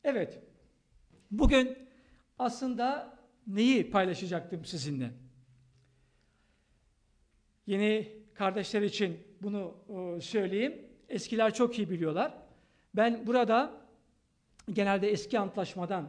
Evet, bugün aslında neyi paylaşacaktım sizinle? Yeni kardeşler için bunu söyleyeyim. Eskiler çok iyi biliyorlar. Ben burada genelde eski antlaşmadan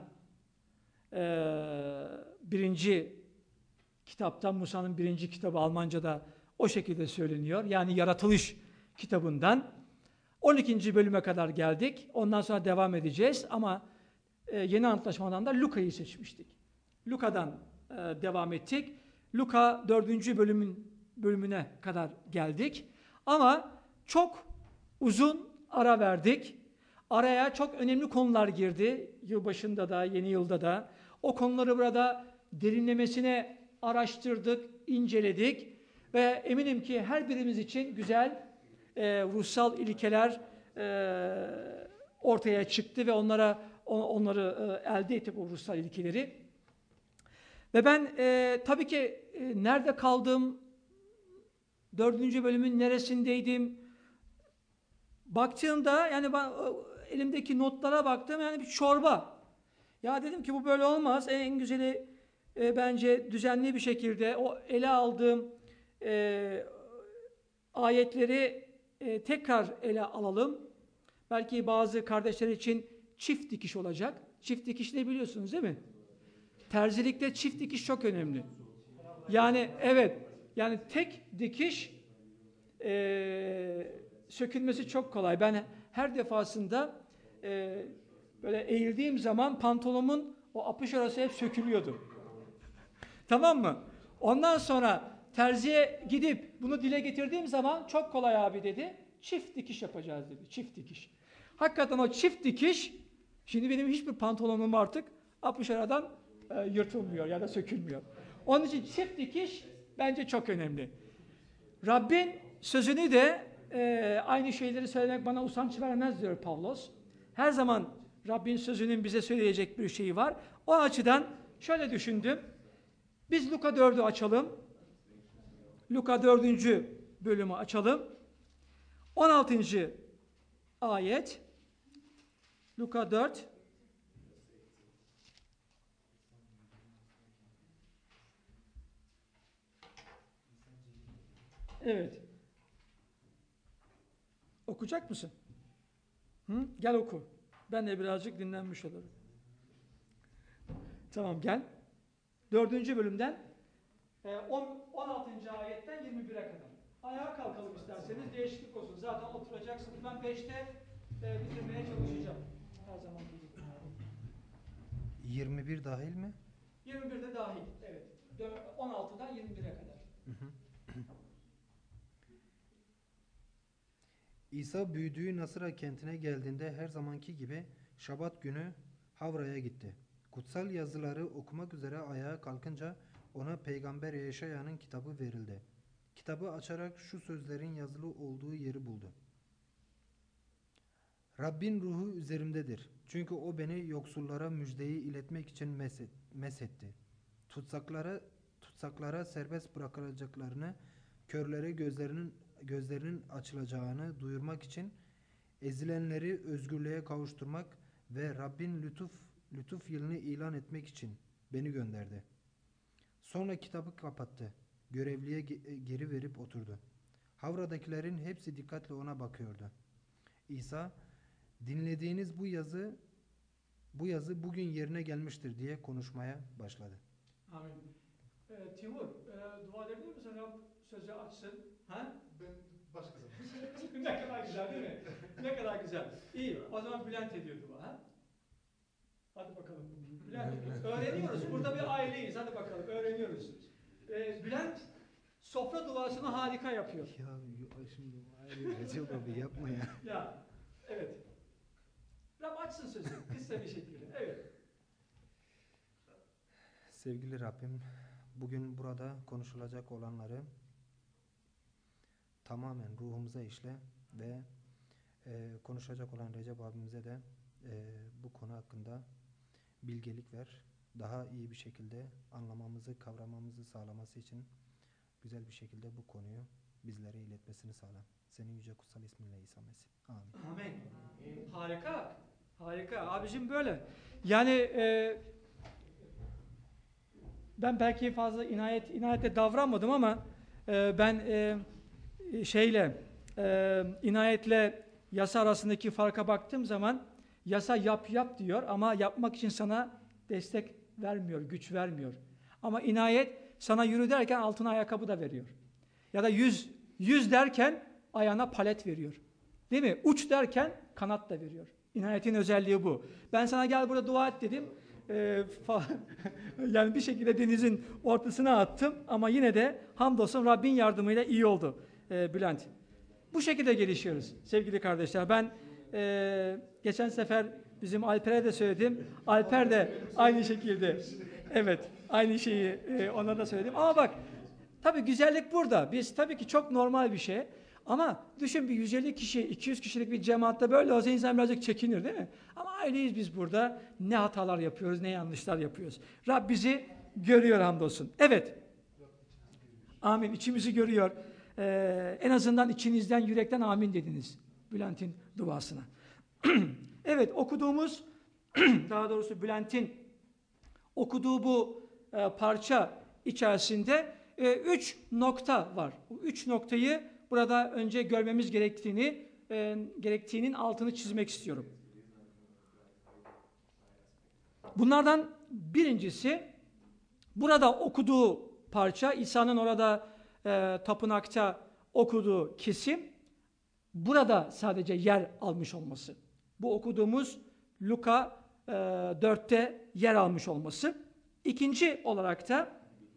birinci kitaptan, Musa'nın birinci kitabı Almanca'da o şekilde söyleniyor. Yani Yaratılış kitabından 12. bölüme kadar geldik. Ondan sonra devam edeceğiz ama yeni antlaşmadan da Luka'yı seçmiştik. Luka'dan devam ettik. Luka 4. bölümüne kadar geldik. Ama çok uzun ara verdik. Araya çok önemli konular girdi. Yılbaşında da, yeni yılda da. O konuları burada derinlemesine araştırdık, inceledik. Ve eminim ki her birimiz için güzel ruhsal ilkeler ortaya çıktı ve onları elde ettik, o ruhsal ilkeleri. Ve ben tabii ki nerede kaldım, 4. bölümün neresindeydim, baktığımda yani ben, elimdeki notlara baktım, yani bir çorba. Ya dedim ki bu böyle olmaz. En güzeli bence düzenli bir şekilde o ele aldığım ayetleri tekrar ele alalım. Belki bazı kardeşler için çift dikiş olacak. Çift dikiş ne biliyorsunuz değil mi? Terzilikte çift dikiş çok önemli. Yani evet, yani tek dikiş sökülmesi çok kolay. Ben her defasında böyle eğildiğim zaman pantolonumun o apış arası hep sökülüyordu. Tamam mı? Ondan sonra terziye gidip bunu dile getirdiğim zaman çok kolay abi dedi. Çift dikiş yapacağız dedi. Çift dikiş. Hakikaten o çift dikiş, şimdi benim hiçbir pantolonum artık apış aradan yırtılmıyor ya da sökülmüyor. Onun için çift dikiş bence çok önemli. Rabbin sözünü de aynı şeyleri söylemek bana usanç vermez diyor Pavlos. Her zaman Rabbin sözünün bize söyleyecek bir şeyi var. O açıdan şöyle düşündüm. Biz Luka 4'ü açalım. Luka 4. bölümü açalım. 16. ayet. Luka 4. Evet. Okuyacak mısın? Hı? Gel oku. Ben de birazcık dinlenmiş olurum. Tamam gel. 4. bölümden 16. ayetten 21'e kadar. Ayağa kalkalım isterseniz, değişiklik olsun. Zaten oturacaksınız. Ben 5'te bitirmeye çalışacağım. Her zaman gibi. 21 dahil mi? 21'de dahil. Evet. 16'dan 21'e kadar. İsa büyüdüğü Nasıra kentine geldiğinde her zamanki gibi Şabat günü Havra'ya gitti. Kutsal yazıları okumak üzere ayağa kalkınca ona Peygamber Yeşaya'nın kitabı verildi. Kitabı açarak şu sözlerin yazılı olduğu yeri buldu. Rabbin ruhu üzerimdedir. Çünkü o beni yoksullara müjdeyi iletmek için mesetti. Tutsaklara serbest bırakılacaklarını, körlere gözlerinin açılacağını duyurmak için, ezilenleri özgürlüğe kavuşturmak ve Rabbin lütuf yılını ilan etmek için beni gönderdi. Sonra kitabı kapattı. Görevliye geri verip oturdu. Havradakilerin hepsi dikkatle ona bakıyordu. İsa, dinlediğiniz bu yazı bugün yerine gelmiştir diye konuşmaya başladı. Amin. Timur, dua edebilir misin? Rab sözü açsın. Ha? Ben başka zaman. Ne kadar güzel değil mi? Ne kadar güzel. İyi. O zaman Bülent ediyor dua. Ha? Hadi bakalım. Bülent, öğreniyoruz. Burada bir aileyiz. Hadi bakalım. Öğreniyoruz. Bülent sofra duasını harika yapıyor. Ya şimdi Recep abi yapma ya. Ya, evet. Rab açsın sözü. Kısa bir şekilde. Evet. Sevgili Rabbim, bugün burada konuşulacak olanları tamamen ruhumuza işle ve konuşacak olan Recep abimize de bu konu hakkında bilgelik ver. Daha iyi bir şekilde anlamamızı, kavramamızı sağlaması için güzel bir şekilde bu konuyu bizlere iletmesini sağla. Senin yüce kutsal isminle İsa Mesih. Amin. Amin. Harika. Harika. Abicim böyle. Yani ben belki fazla inayetle davranmadım ama ben inayetle yasa arasındaki farka baktığım zaman yasa yap diyor ama yapmak için sana destek vermiyor, güç vermiyor. Ama inayet sana yürü derken altına ayakkabı da veriyor. Ya da yüz derken ayağına palet veriyor. Değil mi? Uç derken kanat da veriyor. İnayetin özelliği bu. Ben sana gel burada dua et dedim. Yani bir şekilde denizin ortasına attım ama yine de hamdolsun Rabbin yardımıyla iyi oldu Bülent. Bu şekilde gelişiyoruz sevgili kardeşler. Ben geçen sefer bizim Alper'e de söyledim. Alper de aynı şekilde. Evet, aynı şeyi ona da söyledim. Ama bak, tabii güzellik burada. Biz tabii ki çok normal bir şey. Ama düşün bir 150 kişi, 200 kişilik bir cemaatte böyle olsa insan birazcık çekinir değil mi? Ama aileyiz biz burada. Ne hatalar yapıyoruz, ne yanlışlar yapıyoruz. Rab bizi görüyor hamdolsun. Evet. Amin. İçimizi görüyor. En azından içinizden, yürekten amin dediniz Bülent'in duasına. Evet, okuduğumuz, daha doğrusu Bülent'in okuduğu bu parça içerisinde 3 nokta var. Bu 3 noktayı burada önce görmemiz gerektiğinin altını çizmek istiyorum. Bunlardan birincisi, burada okuduğu parça, İsa'nın orada tapınakta okuduğu kesim, burada sadece yer almış olması. Bu okuduğumuz Luka 4'te yer almış olması. İkinci olarak da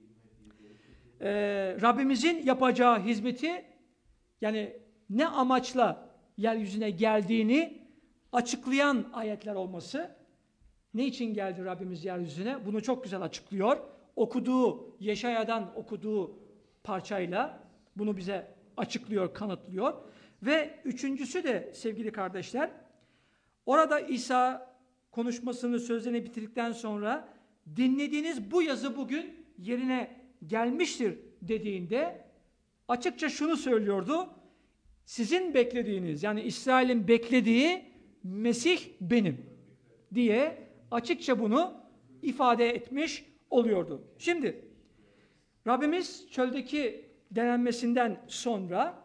Rabbimizin yapacağı hizmeti, yani ne amaçla yeryüzüne geldiğini açıklayan ayetler olması. Ne için geldi Rabbimiz yeryüzüne? Bunu çok güzel açıklıyor. Yeşaya'dan okuduğu parçayla bunu bize açıklıyor, kanıtlıyor. Ve üçüncüsü de sevgili kardeşler, orada İsa konuşmasını, sözlerini bitirdikten sonra dinlediğiniz bu yazı bugün yerine gelmiştir dediğinde açıkça şunu söylüyordu. Sizin beklediğiniz, yani İsrail'in beklediği Mesih benim diye açıkça bunu ifade etmiş oluyordu. Şimdi Rabbimiz çöldeki denenmesinden sonra,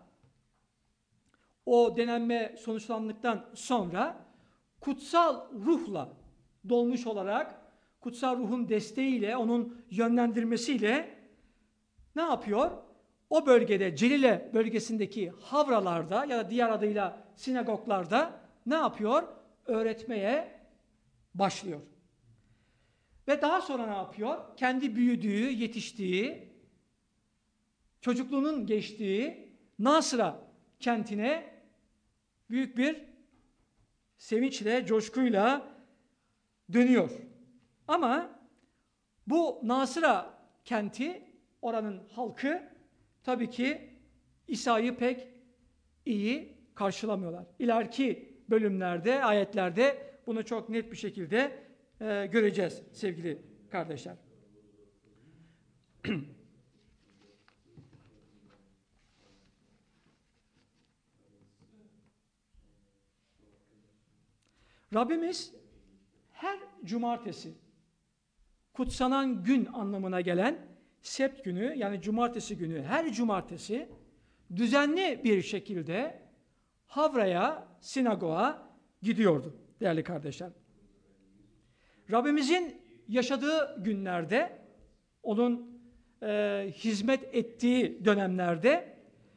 o denenme sonuçlandıktan sonra kutsal ruhla dolmuş olarak, kutsal ruhun desteğiyle, onun yönlendirmesiyle ne yapıyor? O bölgede, Celile bölgesindeki havralarda ya da diğer adıyla sinagoglarda ne yapıyor? Öğretmeye başlıyor. Ve daha sonra ne yapıyor? Kendi büyüdüğü, yetiştiği, çocukluğunun geçtiği Nasıra kentine büyük bir sevinçle, coşkuyla dönüyor. Ama bu Nasıra kenti, oranın halkı tabii ki İsa'yı pek iyi karşılamıyorlar. İleriki bölümlerde, ayetlerde bunu çok net bir şekilde göreceğiz sevgili kardeşler. Rabbimiz her cumartesi, kutsanan gün anlamına gelen sebt günü, yani cumartesi günü, her cumartesi düzenli bir şekilde havraya, sinagoga gidiyordu değerli kardeşler. Rabbimizin yaşadığı günlerde, onun hizmet ettiği dönemlerde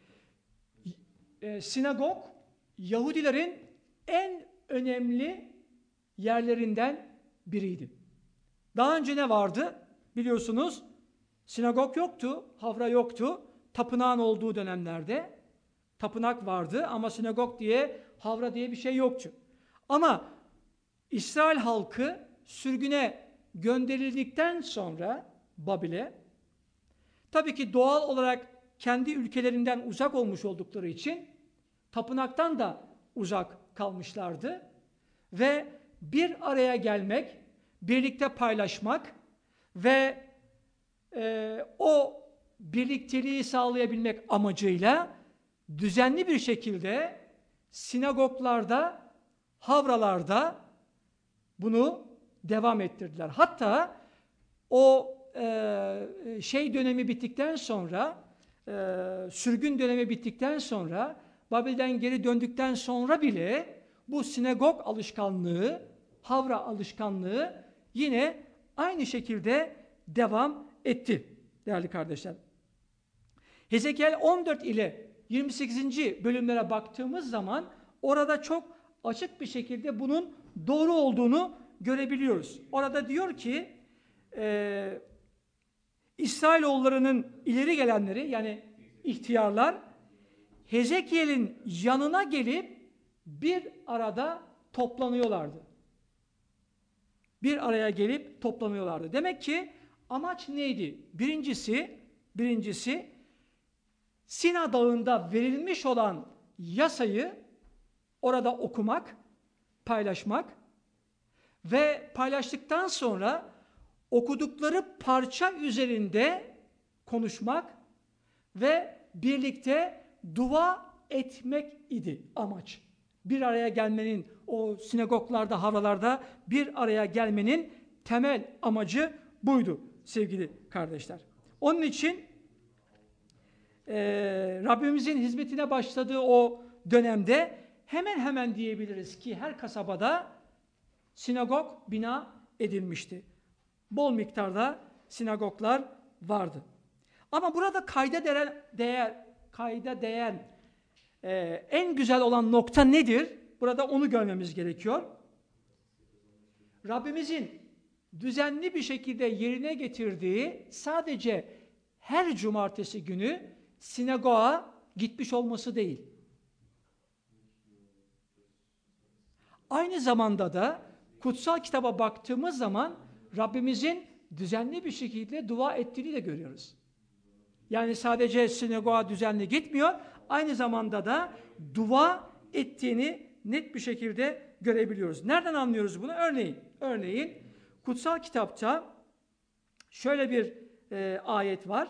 sinagog Yahudilerin en önemli yerlerinden biriydi. Daha önce ne vardı? Biliyorsunuz sinagog yoktu, havra yoktu. Tapınağın olduğu dönemlerde tapınak vardı ama sinagog diye, havra diye bir şey yoktu. Ama İsrail halkı sürgüne gönderildikten sonra Babil'e, tabii ki doğal olarak kendi ülkelerinden uzak olmuş oldukları için tapınaktan da uzak kalmışlardı ve bir araya gelmek, birlikte paylaşmak ve o birlikteliği sağlayabilmek amacıyla düzenli bir şekilde sinagoglarda, havralarda bunu devam ettirdiler. Hatta o dönemi bittikten sonra, sürgün dönemi bittikten sonra, Babil'den geri döndükten sonra bile bu sinagog alışkanlığı, havra alışkanlığı yine aynı şekilde devam etti değerli kardeşler. Hezekiel 14 ile 28. bölümlere baktığımız zaman orada çok açık bir şekilde bunun doğru olduğunu görebiliyoruz. Orada diyor ki İsrailoğullarının ileri gelenleri, yani ihtiyarlar, Hezekiel'in yanına gelip bir arada toplanıyorlardı. Bir araya gelip toplanıyorlardı. Demek ki amaç neydi? Birincisi Sina Dağı'nda verilmiş olan yasayı orada okumak, paylaşmak ve paylaştıktan sonra okudukları parça üzerinde konuşmak ve birlikte dua etmek idi amaç. Bir araya gelmenin, o sinagoglarda, havralarda bir araya gelmenin temel amacı buydu sevgili kardeşler. Onun için Rabbimizin hizmetine başladığı o dönemde hemen hemen diyebiliriz ki her kasabada sinagog bina edilmişti. Bol miktarda sinagoglar vardı. Ama burada kayda değer en güzel olan nokta nedir? Burada onu görmemiz gerekiyor. Rabbimizin düzenli bir şekilde yerine getirdiği sadece her cumartesi günü sinagoga gitmiş olması değil. Aynı zamanda da kutsal kitaba baktığımız zaman Rabbimizin düzenli bir şekilde dua ettiğini de görüyoruz. Yani sadece sinagoga düzenli gitmiyor, aynı zamanda da dua ettiğini net bir şekilde görebiliyoruz. Nereden anlıyoruz bunu? Örneğin kutsal kitapta şöyle bir ayet var.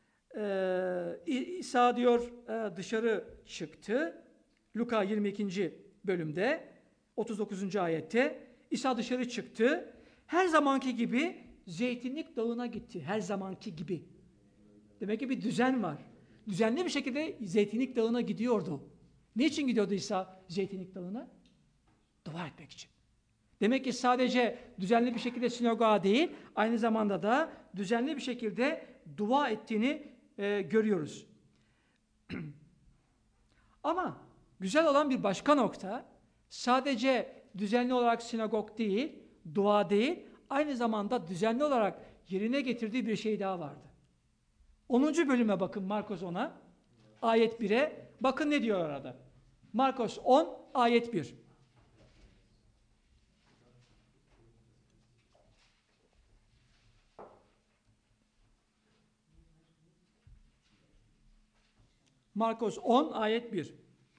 İsa diyor dışarı çıktı. Luka 22. bölümde 39. ayette İsa dışarı çıktı. Her zamanki gibi Zeytinlik Dağı'na gitti. Her zamanki gibi. Demek ki bir düzen var. Düzenli bir şekilde Zeytinlik Dağı'na gidiyordu. Niçin gidiyordu İsa Zeytinlik Dağı'na? Dua etmek için. Demek ki sadece düzenli bir şekilde sinagoga değil, aynı zamanda da düzenli bir şekilde dua ettiğini görüyoruz. Ama güzel olan bir başka nokta, sadece düzenli olarak sinagog değil, dua değil, aynı zamanda düzenli olarak yerine getirdiği bir şey daha vardı. 10. bölüme bakın, Markos 10'a, ayet 1'e, bakın ne diyor orada. Markos 10, ayet 1. Markos 10, ayet 1.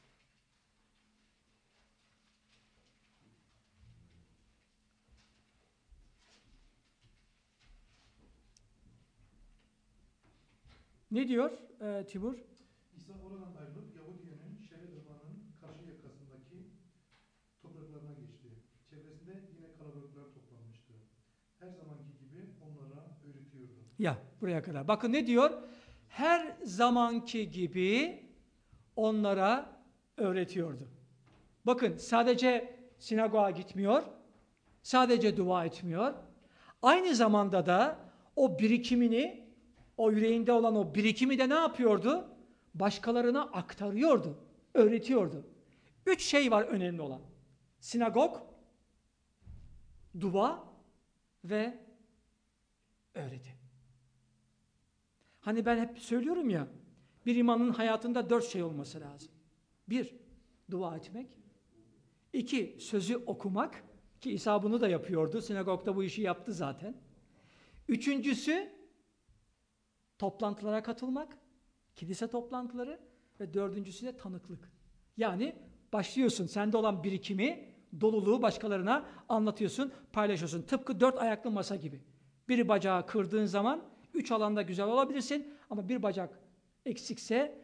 Ne diyor Timur? İsa oradan ayrılıp Yahudiye'nin Şere Irmağı'nın karşı yakasındaki topraklarına geçti. Çevresinde yine kalabalıklar toplanmıştı. Her zamanki gibi onlara öğretiyordu. Ya buraya kadar. Bakın ne diyor? Her zamanki gibi onlara öğretiyordu. Bakın sadece sinagoga gitmiyor, sadece dua etmiyor. Aynı zamanda da o birikimini, o yüreğinde olan o birikimi de ne yapıyordu? Başkalarına aktarıyordu, öğretiyordu. 3 şey var önemli olan. Sinagog, dua ve öğreti. Hani ben hep söylüyorum ya, bir imanın hayatında 4 şey olması lazım. 1, dua etmek. 2, sözü okumak, ki İsa bunu da yapıyordu. Sinagogda bu işi yaptı zaten. 3'üncüsü, toplantılara katılmak, kilise toplantıları ve 4'üncüsü de tanıklık. Yani başlıyorsun, sende olan birikimi, doluluğu başkalarına anlatıyorsun, paylaşıyorsun. Tıpkı 4 ayaklı masa gibi. Bir bacağı kırdığın zaman 3 alanda güzel olabilirsin ama bir bacak eksikse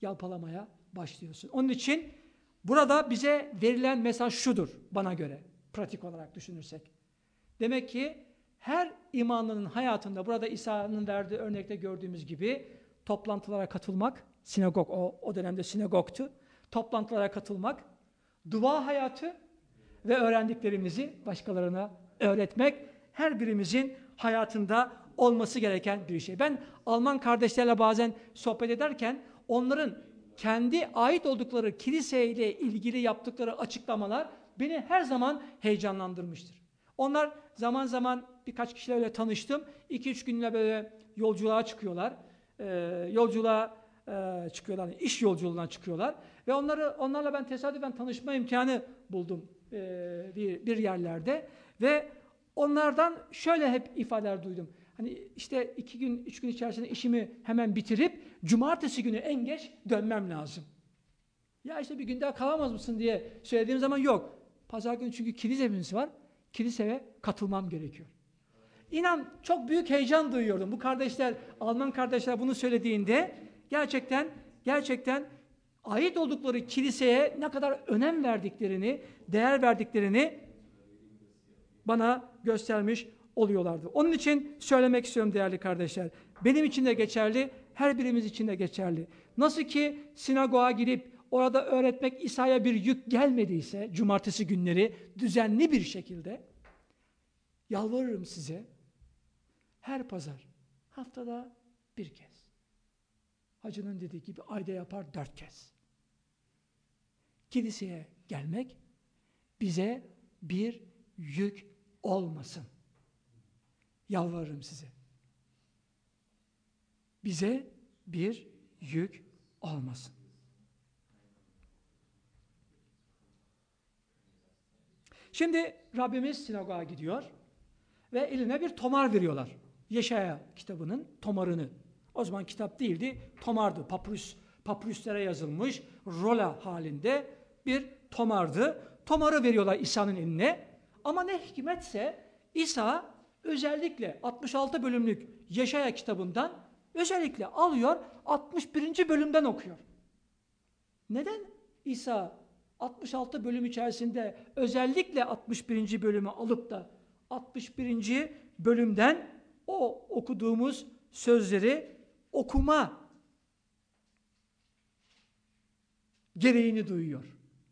yalpalamaya başlıyorsun. Onun için burada bize verilen mesaj şudur bana göre. pratik olarak düşünürsek. Demek ki her imanlının hayatında burada İsa'nın verdiği örnekte gördüğümüz gibi toplantılara katılmak, sinagog o dönemde sinagogtu, toplantılara katılmak, dua hayatı ve öğrendiklerimizi başkalarına öğretmek her birimizin hayatında olması gereken bir şey. Ben Alman kardeşlerle bazen sohbet ederken onların kendi ait oldukları kiliseyle ilgili yaptıkları açıklamalar beni her zaman heyecanlandırmıştır. Onlar zaman zaman birkaç kişilerle tanıştım. 2-3 günle böyle yolculuğa çıkıyorlar. Çıkıyorlar, iş yolculuğuna çıkıyorlar. Ve onlarla ben tesadüfen tanışma imkanı buldum bir yerlerde. Ve onlardan şöyle hep ifadeler duydum. Hani işte 2 gün, 3 gün içerisinde işimi hemen bitirip cumartesi günü en geç dönmem lazım. Ya işte bir gün daha kalamaz mısın diye söylediğim zaman yok. Pazar günü çünkü kilisemiz var. Kiliseye katılmam gerekiyor. İnan çok büyük heyecan duyuyordum. Bu kardeşler, Alman kardeşler bunu söylediğinde gerçekten ait oldukları kiliseye ne kadar önem verdiklerini, değer verdiklerini bana göstermiş oluyorlardı. Onun için söylemek istiyorum değerli kardeşler. Benim için de geçerli, her birimiz için de geçerli. Nasıl ki sinagoga girip orada öğretmek İsa'ya bir yük gelmediyse, cumartesi günleri düzenli bir şekilde, yalvarırım size, her pazar, haftada bir kez, hacının dediği gibi ayda yapar 4 kez, kiliseye gelmek bize bir yük olmasın. Yalvarırım size. Bize bir yük olmasın. Şimdi Rabbimiz sinagoga gidiyor ve eline bir tomar veriyorlar. Yeşaya kitabının tomarını. O zaman kitap değildi, tomardı. Papyrüslere yazılmış, rola halinde bir tomardı. Tomarı veriyorlar İsa'nın eline. Ama ne hikmetse İsa özellikle 66 bölümlük Yeşaya kitabından özellikle alıyor, 61. bölümden okuyor. Neden İsa 66 bölüm içerisinde özellikle 61. bölümü alıp da 61. bölümden o okuduğumuz sözleri okuma gereğini duyuyor?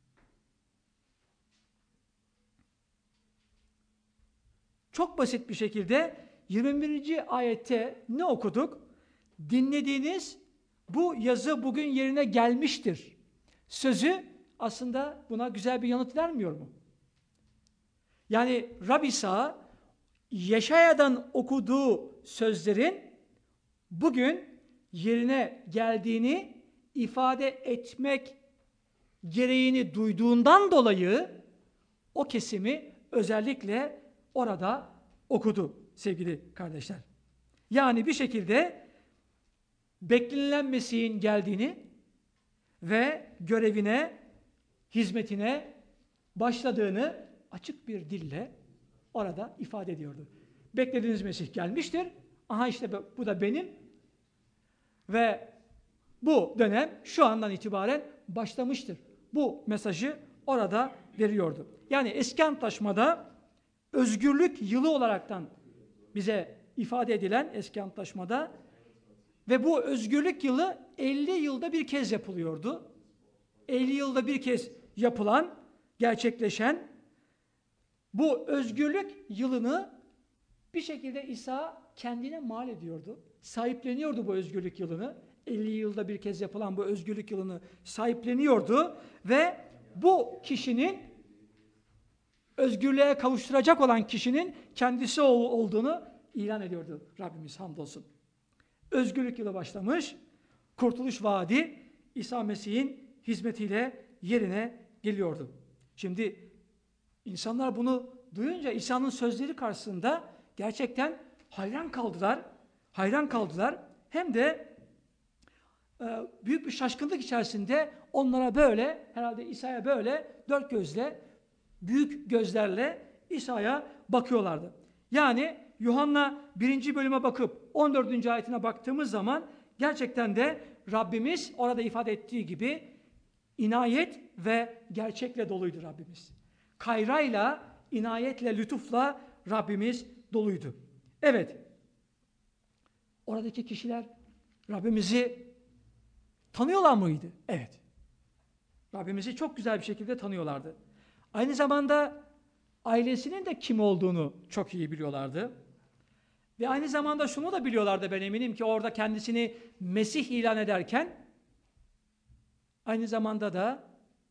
Çok basit bir şekilde 21. ayette ne okuduk? Dinlediğiniz bu yazı bugün yerine gelmiştir sözü aslında buna güzel bir yanıt vermiyor mu? Yani Rab İsa Yeşaya'dan okuduğu sözlerin bugün yerine geldiğini ifade etmek gereğini duyduğundan dolayı o kesimi özellikle orada okudu sevgili kardeşler. Yani bir şekilde beklenilen Mesih'in geldiğini ve görevine, hizmetine başladığını açık bir dille orada ifade ediyordu. Beklediğiniz Mesih gelmiştir. Aha işte bu da benim ve bu dönem şu andan itibaren başlamıştır. Bu mesajı orada veriyordu. Yani Eski Antlaşma'da özgürlük yılı olaraktan bize ifade edilen Eski Antlaşma'da ve bu özgürlük yılı 50 yılda bir kez yapılıyordu. 50 yılda bir kez yapılan, gerçekleşen bu özgürlük yılını bir şekilde İsa kendine mal ediyordu. Sahipleniyordu bu özgürlük yılını. 50 yılda bir kez yapılan bu özgürlük yılını sahipleniyordu ve bu kişinin özgürlüğe kavuşturacak olan kişinin kendisi olduğunu ilan ediyordu Rabbimiz hamdolsun. Özgürlük yılı başlamış, kurtuluş vaadi İsa Mesih'in hizmetiyle yerine geliyordu. Şimdi insanlar bunu duyunca İsa'nın sözleri karşısında gerçekten hayran kaldılar. Hem de büyük bir şaşkınlık içerisinde onlara böyle, herhalde İsa'ya böyle dört gözle, büyük gözlerle İsa'ya bakıyorlardı. Yani Yuhanna 1. bölüme bakıp 14. ayetine baktığımız zaman gerçekten de Rabbimiz orada ifade ettiği gibi inayet ve gerçekle doluydu Rabbimiz. Kayrayla, inayetle, lütufla Rabbimiz doluydu. Evet, oradaki kişiler Rabbimizi tanıyorlar mıydı? Evet. Rabbimizi çok güzel bir şekilde tanıyorlardı. Aynı zamanda ailesinin de kim olduğunu çok iyi biliyorlardı. Ve aynı zamanda şunu da biliyorlardı, ben eminim ki orada kendisini Mesih ilan ederken aynı zamanda da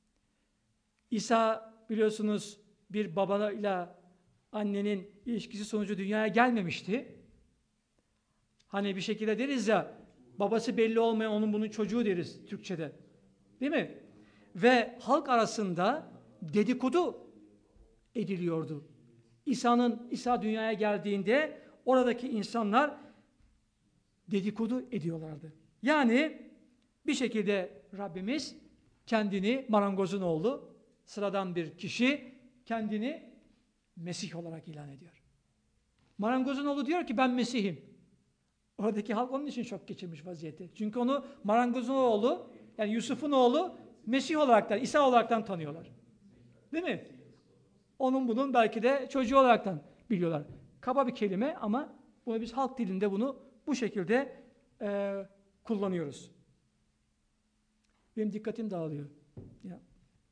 İsa biliyorsunuz bir babayla annenin ilişkisi sonucu dünyaya gelmemişti. Hani bir şekilde deriz ya, babası belli olmayan onun bunun çocuğu deriz Türkçe'de. Değil mi? Ve halk arasında dedikodu ediliyordu. İsa dünyaya geldiğinde oradaki insanlar dedikodu ediyorlardı. Yani bir şekilde Rabbimiz kendini, marangozun oğlu, sıradan bir kişi kendini Mesih olarak ilan ediyor. Marangozun oğlu diyor ki ben Mesih'im. Oradaki halk onun için şok geçirmiş vaziyette. Çünkü onu marangozun oğlu, yani Yusuf'un oğlu Mesih olaraktan, İsa olaraktan tanıyorlar. Değil mi? Onun bunun belki de çocuğu olaraktan biliyorlar. Kaba bir kelime ama bunu biz halk dilinde bunu bu şekilde kullanıyoruz. Benim dikkatim dağılıyor. Ya.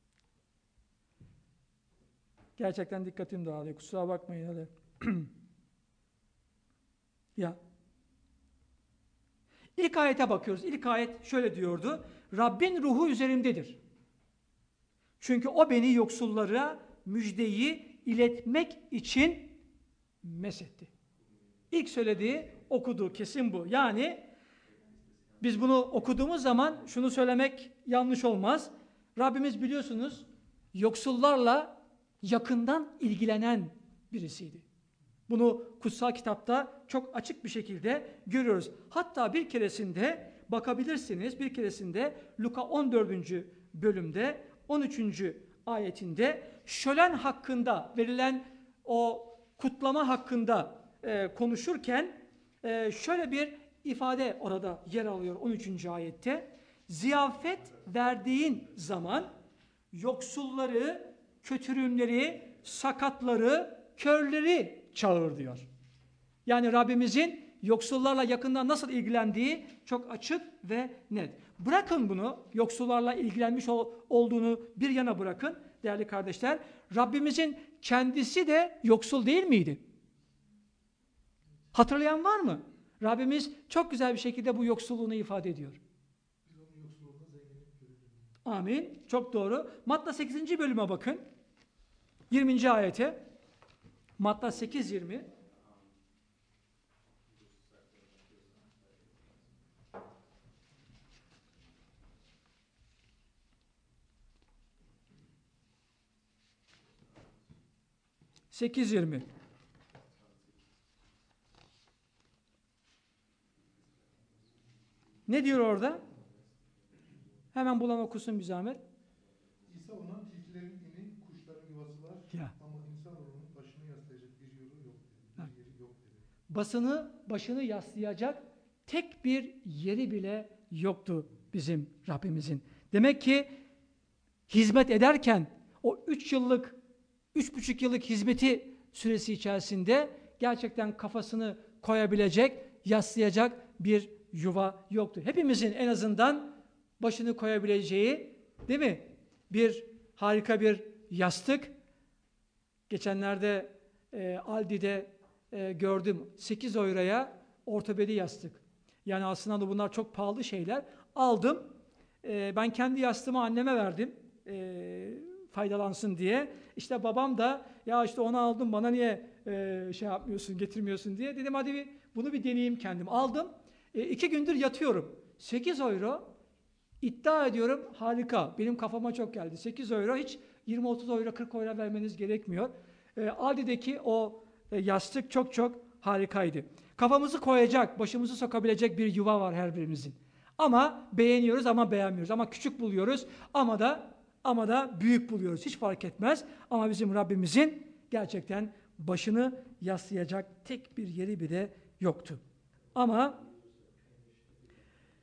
Gerçekten dikkatim dağılıyor. Kusura bakmayın hadi. Ya. İlk ayete bakıyoruz. İlk ayet şöyle diyordu. Rabbin ruhu üzerimdedir. Çünkü o beni yoksullara müjdeyi iletmek için mesetti. İlk söylediği, okuduğu kesin bu. Yani biz bunu okuduğumuz zaman şunu söylemek yanlış olmaz. Rabbimiz biliyorsunuz yoksullarla yakından ilgilenen birisiydi. Bunu kutsal kitapta çok açık bir şekilde görüyoruz. Hatta bir keresinde bakabilirsiniz, bir keresinde Luka 14. bölümde 13. ayetinde şölen hakkında verilen o kutlama hakkında konuşurken şöyle bir ifade orada yer alıyor 13. ayette. Ziyafet verdiğin zaman yoksulları, kötürümleri, sakatları, körleri çağır diyor. Yani Rabbimizin yoksullarla yakından nasıl ilgilendiği çok açık ve net. Bırakın bunu, yoksullarla ilgilenmiş olduğunu bir yana bırakın değerli kardeşler. Rabbimizin kendisi de yoksul değil miydi? Hatırlayan var mı? Rabbimiz çok güzel bir şekilde bu yoksulluğunu ifade ediyor. Amin. Çok doğru. Matta 8. bölüme bakın. 20. ayete. Matta 8:20. Ne diyor orada? Hemen bulan okusun bir zahmet. İsa ona tilkilerin ini, kuşların yuvası var Ya. ama insanoğlunun başını yaslayacak bir yolu yok dedi. Bir yeri yok dedi. Başını yaslayacak tek bir yeri bile yoktu bizim Rabbimizin. Demek ki hizmet ederken o 3,5 yıllık hizmeti süresi içerisinde gerçekten kafasını koyabilecek, yaslayacak bir yuva yoktu. Hepimizin en azından başını koyabileceği, değil mi? Harika bir yastık. Geçenlerde Aldi'de gördüm. 8 euroya ortopedi yastık. Yani aslında bunlar çok pahalı şeyler. Aldım. Ben kendi yastığımı anneme verdim. Faydalansın diye. İşte babam da ya işte onu aldım bana niye getirmiyorsun diye. Dedim hadi bunu bir deneyeyim kendim. Aldım. 2 gündür yatıyorum. 8 euro iddia ediyorum harika. Benim kafama çok geldi. 8 euro hiç 20-30 euro 40 euro vermeniz gerekmiyor. Aldi'deki o yastık çok çok harikaydı. Kafamızı koyacak, başımızı sokabilecek bir yuva var her birimizin. Ama beğeniyoruz ama beğenmiyoruz. Ama küçük buluyoruz ama da büyük buluyoruz. Hiç fark etmez. Ama bizim Rabbimizin gerçekten başını yaslayacak tek bir yeri bile yoktu. Ama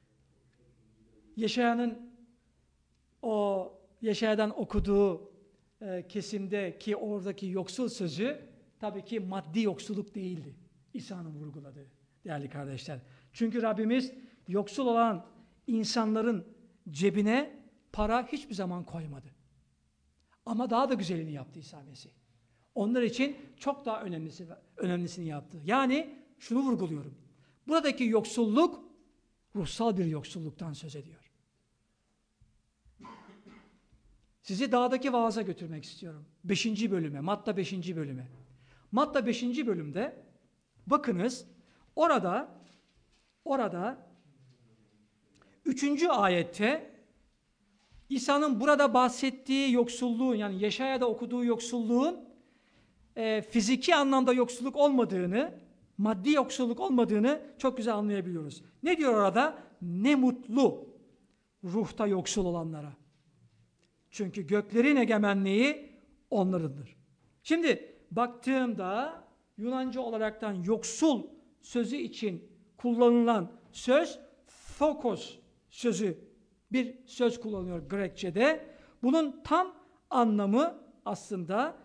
Yeşaya'dan okuduğu kesimdeki oradaki yoksul sözü tabii ki maddi yoksulluk değildi. İsa'nın vurguladığı değerli kardeşler. Çünkü Rabbimiz yoksul olan insanların cebine para hiçbir zaman koymadı. Ama daha da güzelini yaptı İsa Mesih. Onlar için çok daha önemlisini yaptı. Yani şunu vurguluyorum. Buradaki yoksulluk ruhsal bir yoksulluktan söz ediyor. Sizi dağdaki vaaza götürmek istiyorum. 5. bölüme, Matta 5. bölüme. Matta 5. bölümde bakınız orada 3. ayette İsa'nın burada bahsettiği yoksulluğun, yani Yeşaya'da okuduğu yoksulluğun fiziki anlamda yoksulluk olmadığını, maddi yoksulluk olmadığını çok güzel anlayabiliyoruz. Ne diyor orada? Ne mutlu ruhta yoksul olanlara. Çünkü göklerin egemenliği onlarındır. Şimdi baktığımda Yunanca olaraktan yoksul sözü için kullanılan söz phokos sözü, bir söz kullanıyor Grekçe'de. Bunun tam anlamı aslında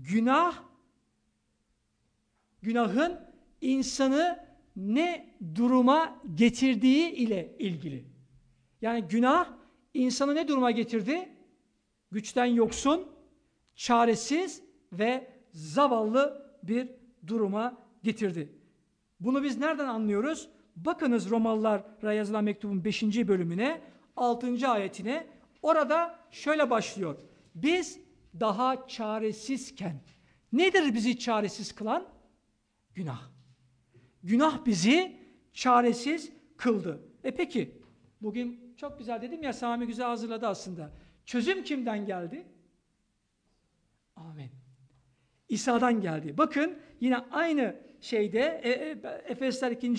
günahın insanı ne duruma getirdiği ile ilgili. Yani günah insanı ne duruma getirdi? Güçten yoksun, çaresiz ve zavallı bir duruma getirdi. Bunu biz nereden anlıyoruz? Bakınız Romalılara yazılan mektubun 5. bölümüne, 6. ayetine. Orada şöyle başlıyor. Biz daha çaresizken, nedir bizi çaresiz kılan? Günah. Günah bizi çaresiz kıldı. Peki, bugün çok güzel dedim ya, Sami güzel hazırladı aslında. Çözüm kimden geldi? Amin. İsa'dan geldi. Bakın yine aynı şeyde Efesler 2.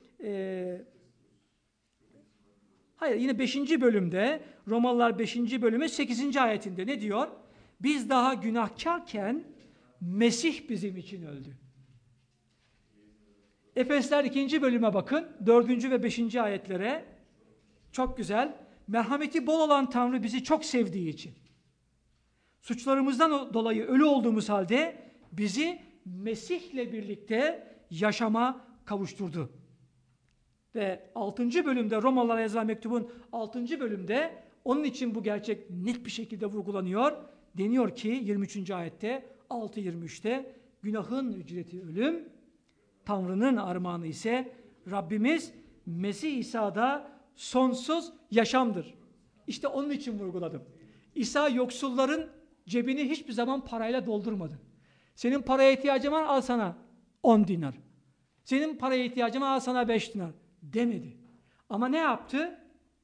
yine 5. bölümde Romalılar 5. bölümü 8. ayetinde ne diyor? Biz daha günahkarken Mesih bizim için öldü. Efesler 2. bölüme bakın. 4. ve 5. ayetlere. Çok güzel. Merhameti bol olan Tanrı bizi çok sevdiği için, suçlarımızdan dolayı ölü olduğumuz halde bizi Mesih'le birlikte yaşama kavuşturdu. Ve 6. bölümde, Romalılara yazılan mektubun 6. bölümde onun için bu gerçek net bir şekilde vurgulanıyor. Deniyor ki 23. ayette, 6.23'te günahın ücreti ölüm, Tanrı'nın armağanı ise Rabbimiz Mesih İsa'da sonsuz yaşamdır. İşte onun için vurguladım. İsa yoksulların cebini hiçbir zaman parayla doldurmadı. Senin paraya ihtiyacın var, al sana 10 dinar. Senin paraya ihtiyacın var, al sana 5 dinar demedi. Ama ne yaptı?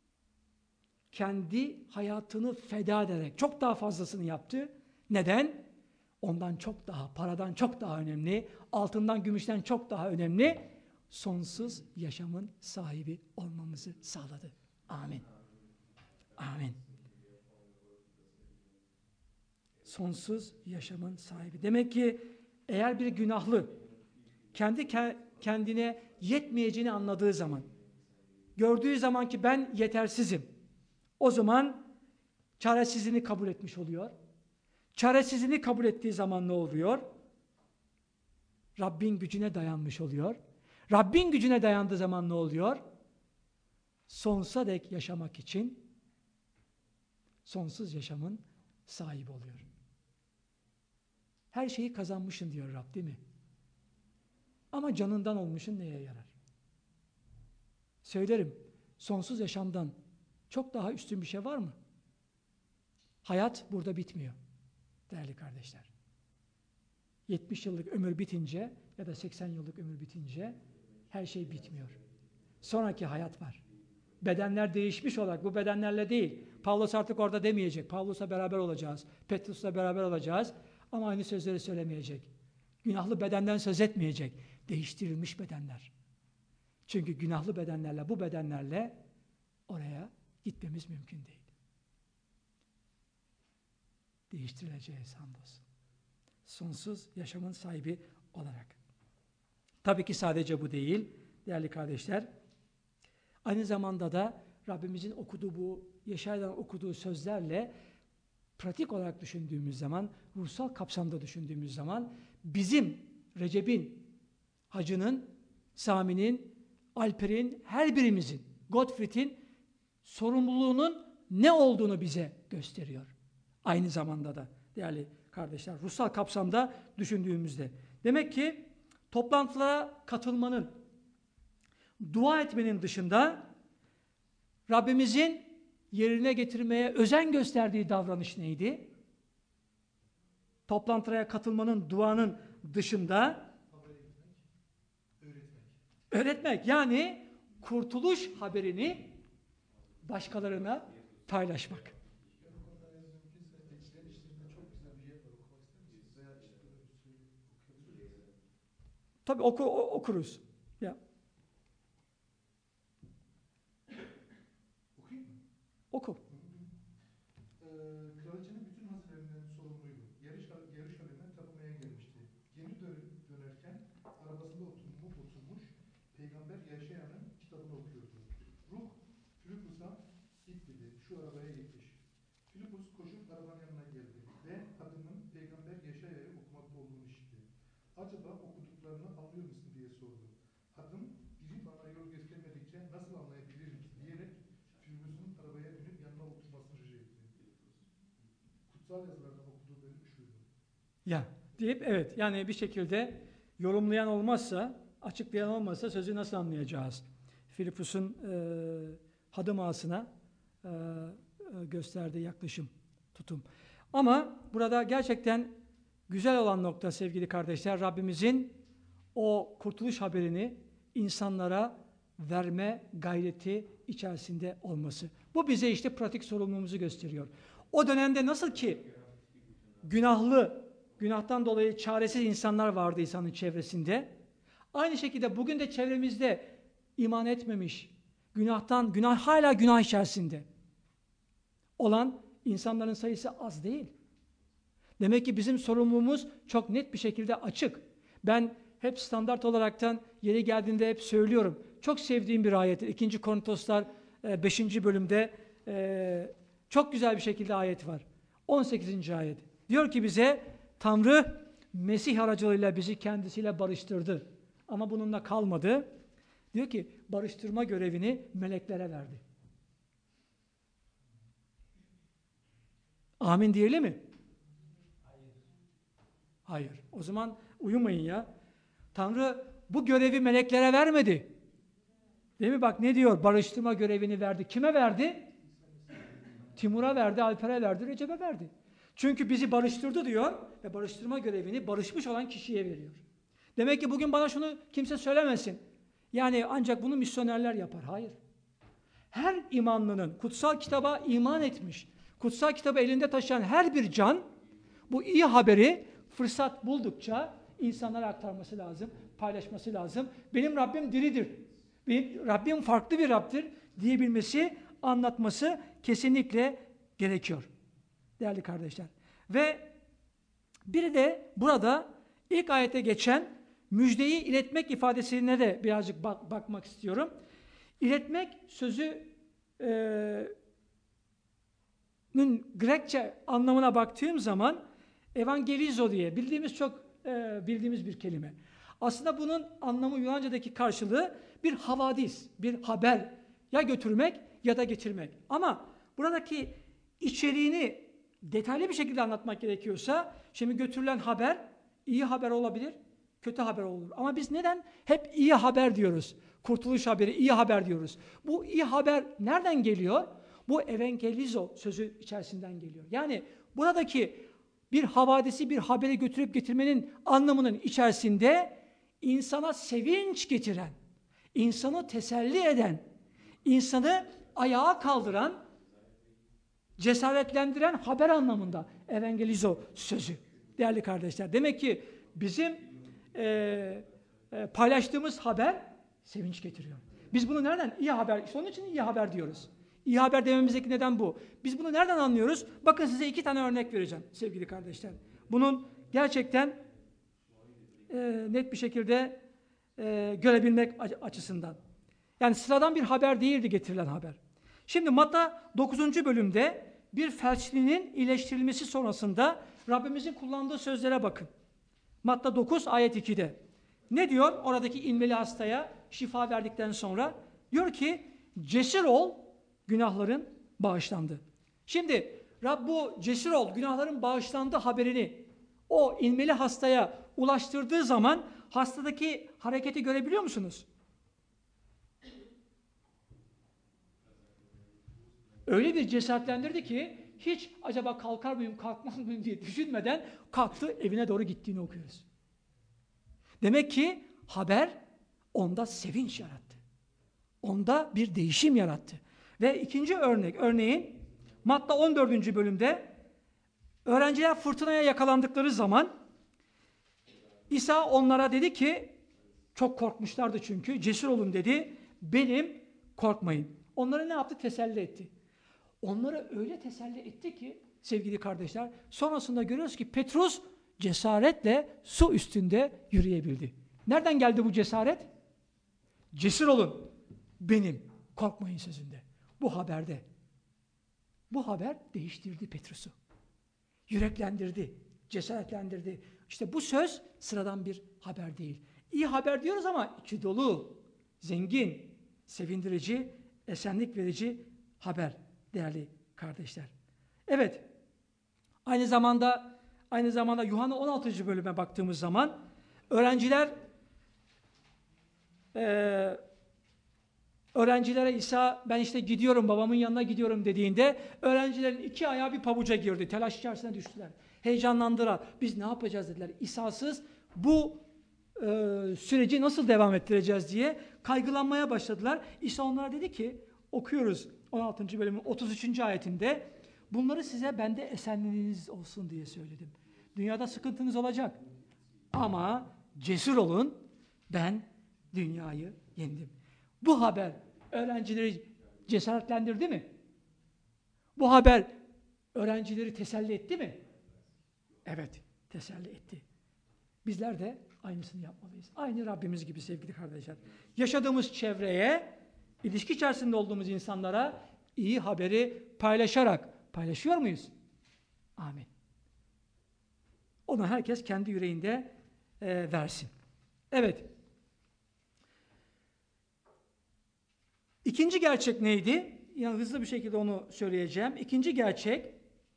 Kendi hayatını feda ederek çok daha fazlasını yaptı. Neden? Ondan çok daha, paradan çok daha önemli, altından, gümüşten çok daha önemli, sonsuz yaşamın sahibi olmamızı sağladı. Amin. Amin. Sonsuz yaşamın sahibi. Demek ki eğer bir günahlı kendi kendine yetmeyeceğini anladığı zaman, gördüğü zaman ki ben yetersizim, o zaman çaresizliğini kabul etmiş oluyor. Çaresizliğini kabul ettiği zaman ne oluyor? Rabbin gücüne dayanmış oluyor. Rabbin gücüne dayandığı zaman ne oluyor? Sonsuza dek yaşamak için sonsuz yaşamın sahibi oluyor. Her şeyi kazanmışsın diyor Rab, değil mi? Ama canından olmuşsun neye yarar? Söylerim, sonsuz yaşamdan çok daha üstün bir şey var mı? Hayat burada bitmiyor değerli kardeşler. 70 yıllık ömür bitince ya da 80 yıllık ömür bitince her şey bitmiyor. Sonraki hayat var. Bedenler değişmiş olarak, bu bedenlerle değil. Pavlos artık orada demeyecek. Pavlos'la beraber olacağız. Petrus'la beraber olacağız. Ama aynı sözleri söylemeyecek. Günahlı bedenden söz etmeyecek. Değiştirilmiş bedenler. Çünkü günahlı bedenlerle, bu bedenlerle oraya gitmemiz mümkün değil. Değiştirileceğiz hamdolsun. Sonsuz yaşamın sahibi olarak. Tabii ki sadece bu değil değerli kardeşler. Aynı zamanda da Rabbimizin okuduğu bu, Yeşaya'dan okuduğu sözlerle pratik olarak düşündüğümüz zaman, ruhsal kapsamda düşündüğümüz zaman bizim, Recep'in, Hacı'nın, Sami'nin, Alper'in, her birimizin, Gottfried'in sorumluluğunun ne olduğunu bize gösteriyor. Aynı zamanda da değerli kardeşler, ruhsal kapsamda düşündüğümüzde. Demek ki toplantılara katılmanın, dua etmenin dışında Rabbimizin yerine getirmeye özen gösterdiği davranış neydi? Toplantıya katılmanın, duanın dışında öğretmek. Yani kurtuluş haberini başkalarına paylaşmak. Tabii okuruz. Ya. Okuyayım mı? Oku. Kraliçenin bütün hazinelerinden sorumluydu. Yeruşalim'e tapınmaya gelmişti. Geri dönerken arabasında oturmuş Peygamber Yaşaya'nın kitabını okuyordu. Ruh Filipus'a git dedi. Şu arabaya yetiş. Filipus koşup arabanın yanına geldi ve kadının Peygamber Yaşaya'yı okumakta olduğunu işitti. Acaba okuduklarını anlıyor musun diye sordu. Kadın biri bana yol göstermedikçe nasıl anlayabilirim ki diyerek Filipus'un arabaya binip yanına oturmasını rica etti. Kutsal yazılardan okuduğu bölüm şuydu. Ya deyip evet, yani bir şekilde yorumlayan olmazsa, açıklayan olmazsa sözü nasıl anlayacağız? Filipus'un hadım ağasına gösterdiği yaklaşım, tutum. Ama burada gerçekten güzel olan nokta sevgili kardeşler, Rabbimizin o kurtuluş haberini insanlara verme gayreti içerisinde olması. Bu bize işte pratik sorumluluğumuzu gösteriyor. O dönemde nasıl ki günahtan dolayı çaresiz insanlar vardı insanın çevresinde, aynı şekilde bugün de çevremizde iman etmemiş, hala günah içerisinde olan insanların sayısı az değil. Demek ki bizim sorumluluğumuz çok net bir şekilde açık. Ben hep standart olaraktan yeri geldiğinde hep söylüyorum. Çok sevdiğim bir ayettir. 2. Korintoslar 5. bölümde çok güzel bir şekilde ayet var. 18. ayet. Diyor ki bize, Tanrı Mesih aracılığıyla bizi kendisiyle barıştırdı. Ama bununla kalmadı. Diyor ki barıştırma görevini meleklere verdi. Amin diyelim mi? Hayır. O zaman uyumayın ya. Tanrı bu görevi meleklere vermedi. Değil mi? Bak ne diyor? Barıştırma görevini verdi. Kime verdi? Timur'a verdi, Alper'e verdi, Recep'e verdi. Çünkü bizi barıştırdı diyor ve barıştırma görevini barışmış olan kişiye veriyor. Demek ki bugün bana şunu kimse söylemesin. Yani ancak bunu misyonerler yapar. Hayır. Her imanlının kutsal kitaba iman etmiş, kutsal kitabı elinde taşıyan her bir can bu iyi haberi fırsat buldukça insanlara aktarması lazım, paylaşması lazım. Benim Rabbim diridir, benim Rabbim farklı bir Rabb'dir diyebilmesi, anlatması kesinlikle gerekiyor. Değerli kardeşler. Ve biri de burada ilk ayete geçen müjdeyi iletmek ifadesine de birazcık bakmak istiyorum. İletmek sözü Grekçe anlamına baktığım zaman evangelizo diye bildiğimiz bir kelime. Aslında bunun anlamı Yunanca'daki karşılığı bir havadis, bir haber ya götürmek ya da getirmek. Ama buradaki içeriğini detaylı bir şekilde anlatmak gerekiyorsa şimdi götürülen haber iyi haber olabilir, kötü haber olur. Ama biz neden hep iyi haber diyoruz? Kurtuluş haberi, iyi haber diyoruz. Bu iyi haber nereden geliyor? Bu evangelizo sözü içerisinden geliyor. Yani buradaki bir havadisi, bir haberi götürüp getirmenin anlamının içerisinde insana sevinç getiren, insanı teselli eden, insanı ayağa kaldıran, cesaretlendiren haber anlamında evangelizo sözü. Değerli kardeşler, demek ki bizim paylaştığımız haber sevinç getiriyor. Biz bunu nereden? İyi haber. İşte onun için iyi haber diyoruz. İyi haber dememizdeki neden bu. Biz bunu nereden anlıyoruz? Bakın size 2 tane örnek vereceğim sevgili kardeşler. Bunun gerçekten net bir şekilde görebilmek açısından. Yani sıradan bir haber değildi getirilen haber. Şimdi Matta 9. bölümde bir felçlinin iyileştirilmesi sonrasında Rabbimizin kullandığı sözlere bakın. Matta 9 ayet 2'de. Ne diyor oradaki inmeli hastaya şifa verdikten sonra? Diyor ki cesur ol, günahların bağışlandı. Şimdi Rab bu cesur ol, günahların bağışlandı haberini o inmeli hastaya ulaştırdığı zaman hastadaki hareketi görebiliyor musunuz? Öyle bir cesaretlendirdi ki hiç acaba kalkar mıyım, kalkmaz mıyım diye düşünmeden kalktı, evine doğru gittiğini okuyoruz. Demek ki haber onda sevinç yarattı. Onda bir değişim yarattı. Ve ikinci örneğin Matta 14. bölümde öğrenciler fırtınaya yakalandıkları zaman İsa onlara dedi ki, çok korkmuşlardı çünkü, cesur olun dedi, benim korkmayın. Onları ne yaptı? Teselli etti. Onları öyle teselli etti ki sevgili kardeşler, sonrasında görüyoruz ki Petrus cesaretle su üstünde yürüyebildi. Nereden geldi bu cesaret? Cesur olun, benim korkmayın sözünde. Bu haberde. Bu haber değiştirdi Petrus'u. Yüreklendirdi, cesaretlendirdi. İşte bu söz sıradan bir haber değil. İyi haber diyoruz ama içi dolu, zengin, sevindirici, esenlik verici haber değerli kardeşler. Evet, aynı zamanda Yuhanna 16. bölüme baktığımız zaman öğrencilere İsa ben işte gidiyorum, babamın yanına gidiyorum dediğinde öğrencilerin iki ayağı bir pabuca girdi. Telaş içerisine düştüler. Heyecanlandılar. Biz ne yapacağız dediler. İsa'sız bu süreci nasıl devam ettireceğiz diye kaygılanmaya başladılar. İsa onlara dedi ki, okuyoruz 16. bölümün 33. ayetinde, bunları size bende esenliğiniz olsun diye söyledim. Dünyada sıkıntınız olacak. Ama cesur olun, ben dünyayı yendim. Bu haber öğrencileri cesaretlendirdi mi? Bu haber öğrencileri teselli etti mi? Evet, teselli etti. Bizler de aynısını yapmalıyız. Aynı Rabbimiz gibi sevgili kardeşler. Yaşadığımız çevreye, ilişki içerisinde olduğumuz insanlara iyi haberi paylaşıyor muyuz? Amin. Onu herkes kendi yüreğinde versin. Evet. İkinci gerçek neydi? Yani hızlı bir şekilde onu söyleyeceğim. İkinci gerçek,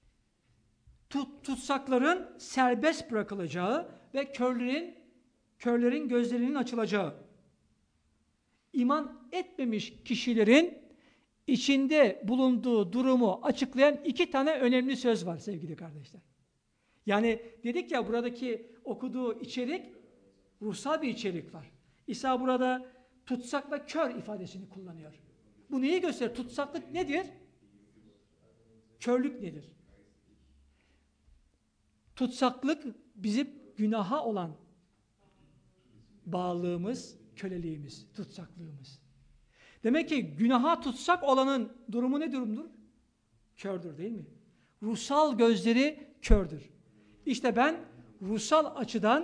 tutsakların serbest bırakılacağı ve körlerin gözlerinin açılacağı. İman etmemiş kişilerin içinde bulunduğu durumu açıklayan iki tane önemli söz var sevgili kardeşler. Yani dedik ya, buradaki okuduğu içerik ruhsal bir içerik var. İsa burada tutsak ve kör ifadesini kullanıyor. Bu neyi gösterir? Tutsaklık nedir? Körlük nedir? Tutsaklık bizim günaha olan bağlılığımız, köleliğimiz, tutsaklığımız. Demek ki günaha tutsak olanın durumu ne durumdur? Kördür değil mi? Ruhsal gözleri kördür. İşte ben ruhsal açıdan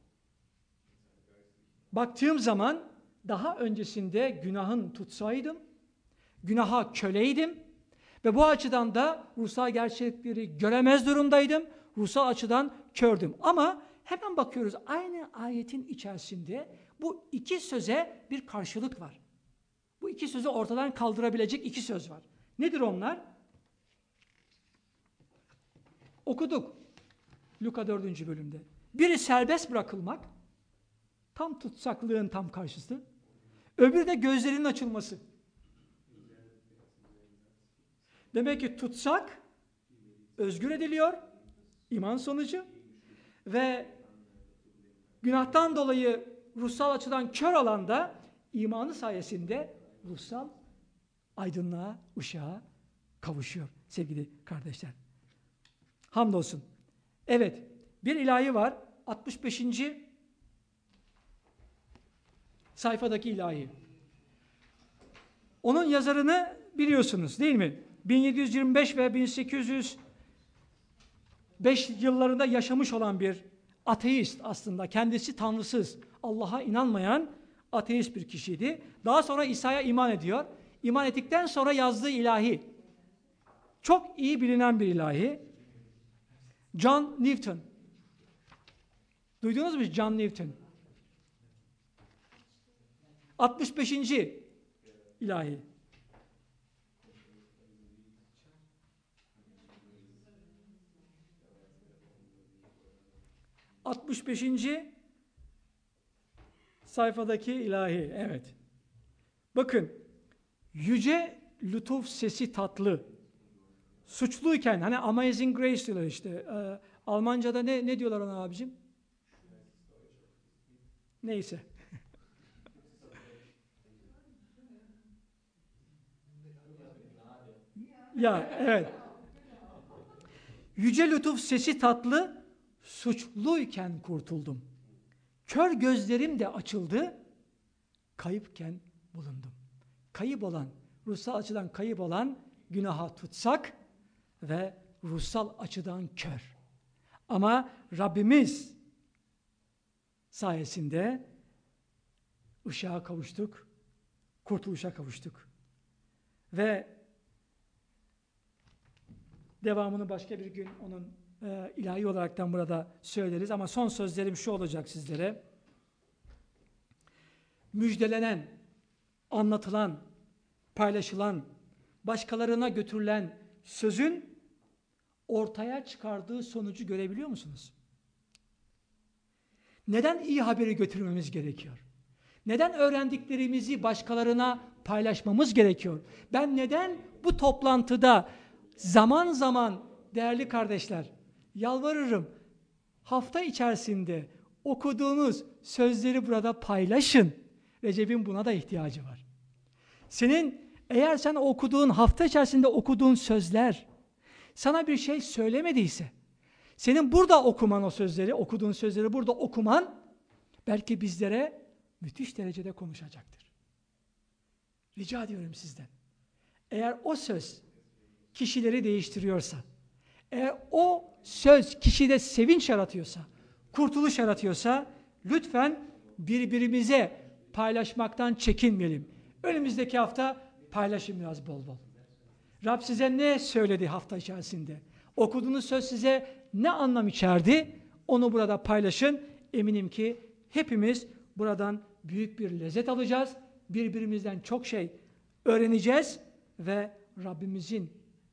baktığım zaman daha öncesinde günahın tutsaydım, günaha köleydim ve bu açıdan da ruhsal gerçekleri göremez durumdaydım. Ruhsal açıdan kördüm. Ama hemen bakıyoruz aynı ayetin içerisinde bu iki söze bir karşılık var. Bu iki sözü ortadan kaldırabilecek iki söz var. Nedir onlar? Okuduk Luka 4. bölümde. Biri serbest bırakılmak, tam tutsaklığın tam karşısı. Öbürü de gözlerinin açılması. Demek ki tutsak özgür ediliyor, iman sonucu ve günahtan dolayı ruhsal açıdan kör olan da imanı sayesinde ruhsal aydınlığa, ışığa kavuşuyor sevgili kardeşler. Hamdolsun. Evet, bir ilahi var. 65. sayfadaki ilahi. Onun yazarını biliyorsunuz değil mi? 1725 ve 1805 yıllarında yaşamış olan bir ateist aslında. Kendisi tanrısız, Allah'a inanmayan ateist bir kişiydi. Daha sonra İsa'ya iman ediyor. İman ettikten sonra yazdığı ilahi. Çok iyi bilinen bir ilahi. John Newton. Duydunuz mu John Newton? 65. ilahi. ...65. sayfadaki ilahi. Evet. Bakın. Yüce lütuf sesi tatlı. Suçluyken, hani Amazing Grace diyorlar işte. Almanca'da ne diyorlar ona abicim? Neyse. Ya evet. Yüce lütuf sesi tatlı, suçluyken kurtuldum. Kör gözlerim de açıldı, kayıpken bulundum. Kayıp olan, ruhsal açıdan kayıp olan günaha tutsak ve ruhsal açıdan kör. Ama Rabbimiz sayesinde ışığa kavuştuk, kurtuluşa kavuştuk. Ve devamını başka bir gün onun ilahi olaraktan burada söyleriz. Ama son sözlerim şu olacak sizlere. Müjdelenen, anlatılan, paylaşılan, başkalarına götürülen sözün ortaya çıkardığı sonucu görebiliyor musunuz? Neden iyi haberi götürmemiz gerekiyor? Neden öğrendiklerimizi başkalarına paylaşmamız gerekiyor? Ben neden bu toplantıda zaman zaman değerli kardeşler, yalvarırım, hafta içerisinde okuduğunuz sözleri burada paylaşın. Recep'in buna da ihtiyacı var. Eğer sen okuduğun, hafta içerisinde okuduğun sözler sana bir şey söylemediyse, senin burada okuman o sözleri, okuduğun sözleri burada okuman belki bizlere müthiş derecede konuşacaktır. Rica ediyorum sizden. Eğer o söz kişileri değiştiriyorsa, eğer o söz kişide sevinç yaratıyorsa, kurtuluş yaratıyorsa, lütfen birbirimize paylaşmaktan çekinmeyelim. Önümüzdeki hafta paylaşın biraz bol bol. Rab size ne söyledi hafta içerisinde? Okuduğunuz söz size ne anlam içerdi? Onu burada paylaşın. Eminim ki hepimiz buradan büyük bir lezzet alacağız. Birbirimizden çok şey öğreneceğiz ve Rabbimizin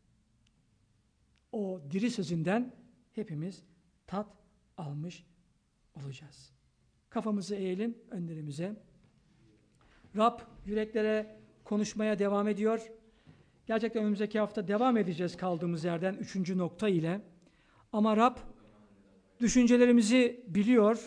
o diri sözünden hepimiz tat almış olacağız. Kafamızı eğelim önlerimize. Rab yüreklere konuşmaya devam ediyor. Gerçekten önümüzdeki hafta devam edeceğiz kaldığımız yerden 3. nokta ile. Ama Rab düşüncelerimizi biliyor.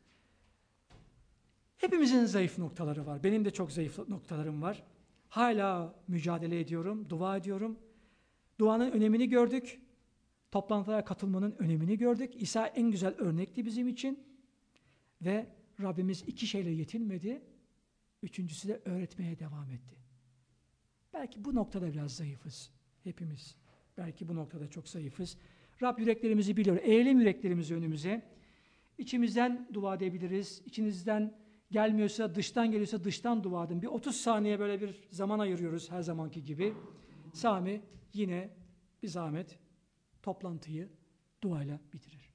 Hepimizin zayıf noktaları var. Benim de çok zayıf noktalarım var. Hala mücadele ediyorum, dua ediyorum. Duanın önemini gördük. Toplantılara katılmanın önemini gördük. İsa en güzel örnekti bizim için. Ve Rabbimiz 2 şeyle yetinmedi. 3.'sü de öğretmeye devam etti. Belki bu noktada biraz zayıfız. Hepimiz. Belki bu noktada çok zayıfız. Rab yüreklerimizi biliyor. Eğelim yüreklerimizi önümüze. İçimizden dua edebiliriz. İçinizden gelmiyorsa, dıştan geliyorsa dıştan dua edin. Bir 30 saniye böyle bir zaman ayırıyoruz her zamanki gibi. Sami yine bir zahmet toplantıyı duayla bitirir.